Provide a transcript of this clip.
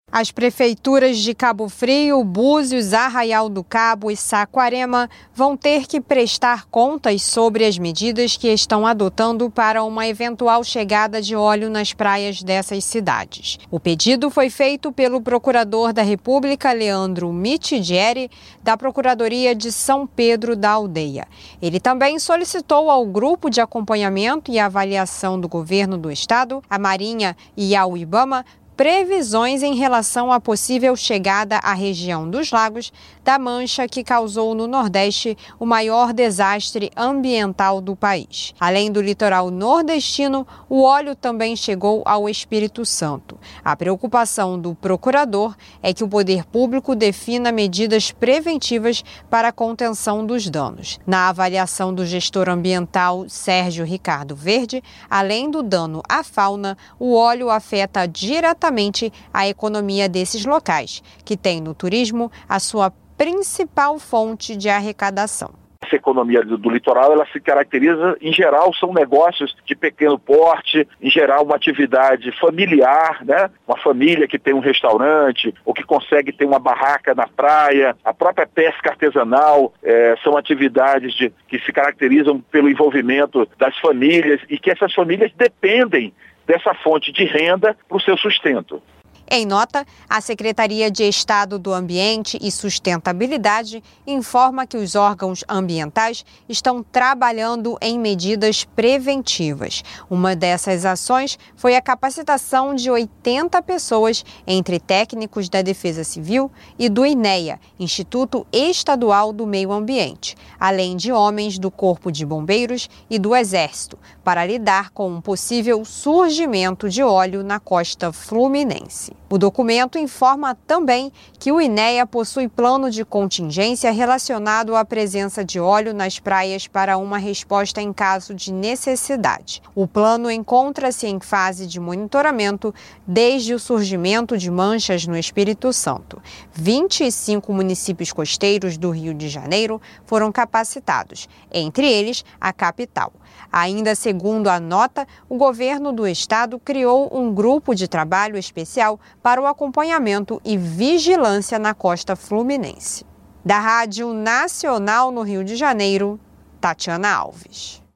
As prefeituras de Cabo Frio, Búzios, Arraial do Cabo e Saquarema vão ter que prestar contas sobre as medidas que estão adotando para uma eventual chegada de óleo nas praias dessas cidades. O pedido foi feito pelo procurador da República, Leandro Mitidieri, da Procuradoria de São Pedro da Aldeia. Ele também solicitou ao Grupo de Acompanhamento e Avaliação do Governo do Estado, a Marinha e ao IBAMA, previsões em relação à possível chegada à região dos Lagos da Mancha, que causou no Nordeste o maior desastre ambiental do país. Além do litoral nordestino, o óleo também chegou ao Espírito Santo. A preocupação do procurador é que o poder público defina medidas preventivas para a contenção dos danos. Na avaliação do gestor ambiental Sérgio Ricardo Verde, além do dano à fauna, o óleo afeta diretamente a economia desses locais, que tem no turismo a sua principal fonte de arrecadação. Essa economia do litoral, ela se caracteriza, em geral, são negócios de pequeno porte, em geral uma atividade familiar, né? Uma família que tem um restaurante ou que consegue ter uma barraca na praia, a própria pesca artesanal, são atividades que se caracterizam pelo envolvimento das famílias e que essas famílias dependem dessa fonte de renda para o seu sustento. Em nota, a Secretaria de Estado do Ambiente e Sustentabilidade informa que os órgãos ambientais estão trabalhando em medidas preventivas. Uma dessas ações foi a capacitação de 80 pessoas, entre técnicos da Defesa Civil e do INEA, Instituto Estadual do Meio Ambiente, além de homens do Corpo de Bombeiros e do Exército, para lidar com um possível surgimento de óleo na costa fluminense. O documento informa também que o INEA possui plano de contingência relacionado à presença de óleo nas praias para uma resposta em caso de necessidade. O plano encontra-se em fase de monitoramento desde o surgimento de manchas no Espírito Santo. 25 municípios costeiros do Rio de Janeiro foram capacitados, entre eles a capital. Ainda segundo a nota, o governo do estado criou um grupo de trabalho especial para o acompanhamento e vigilância na costa fluminense. Da Rádio Nacional no Rio de Janeiro, Tatiana Alves.